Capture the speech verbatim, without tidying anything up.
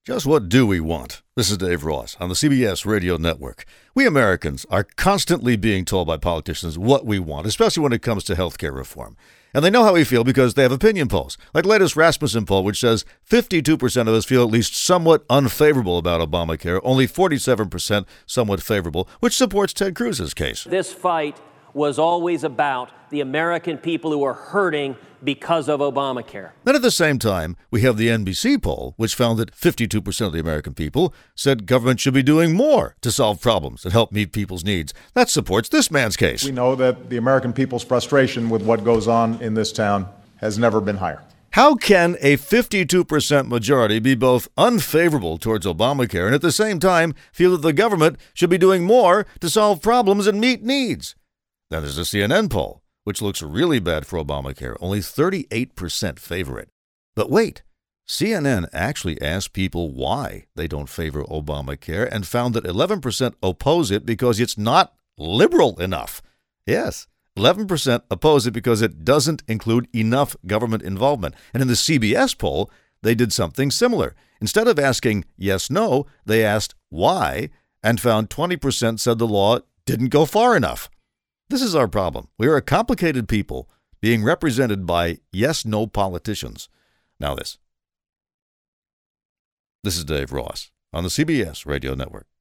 Just what do we want? This is Dave Ross on the C B S Radio Network. We Americans are constantly being told by politicians what we want, especially when it comes to health care reform. And they know how we feel because they have opinion polls, like the latest Rasmussen poll, which says fifty-two percent of us feel at least somewhat unfavorable about Obamacare, only forty-seven percent somewhat favorable, which supports Ted Cruz's case. This fight was always about the American people who are hurting because of Obamacare. Then at the same time, we have the N B C poll, which found that fifty-two percent of the American people said government should be doing more to solve problems and help meet people's needs. That supports this man's case. We know that the American people's frustration with what goes on in this town has never been higher. How can a fifty-two percent majority be both unfavorable towards Obamacare and at the same time feel that the government should be doing more to solve problems and meet needs? Then there's the C N N poll, which looks really bad for Obamacare. Only thirty-eight percent favor it. But wait, C N N actually asked people why they don't favor Obamacare and found that eleven percent oppose it because it's not liberal enough. Yes, eleven percent oppose it because it doesn't include enough government involvement. And in the C B S poll, they did something similar. Instead of asking yes, no, they asked why and found twenty percent said the law didn't go far enough. This is our problem. We are a complicated people being represented by yes-no politicians. Now this. This is Dave Ross on the C B S Radio Network.